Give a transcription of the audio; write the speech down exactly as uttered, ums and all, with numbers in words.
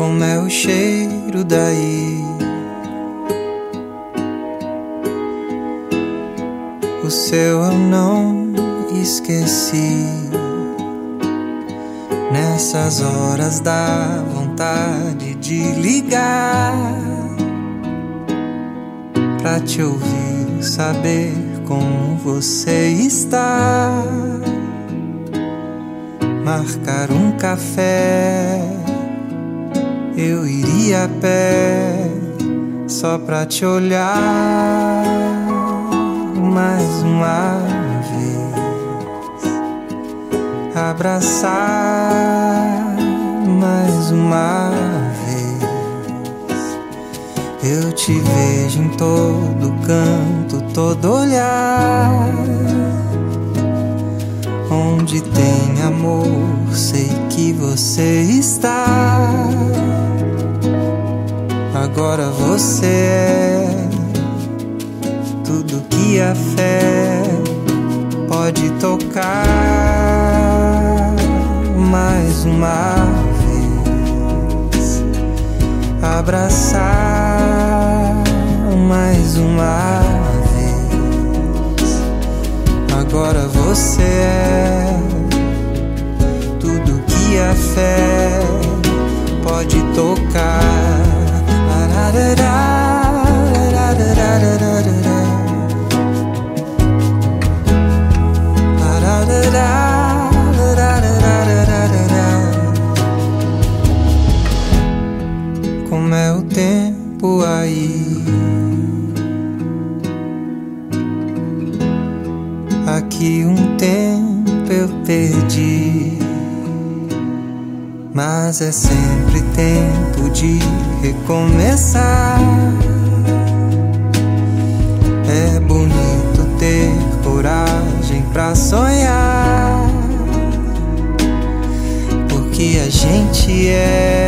como é o cheiro daí. O seu eu não esqueci. Nessas horas dá vontade de ligar pra te ouvir, saber como você está. Marcar um café, eu iria a pé só pra te olhar mais uma vez, abraçar mais uma vez. Eu te vejo em todo canto, todo olhar. Onde tem amor, sei que você está. Agora você é tudo que a fé pode tocar. Mais uma vez, abraçar mais uma vez. Agora você é tudo que a fé pode tocar. Como é o tempo aí? Aqui um tempo eu perdi, mas é sempre tempo de recomeçar. É bonito ter coragem pra sonhar, porque a gente é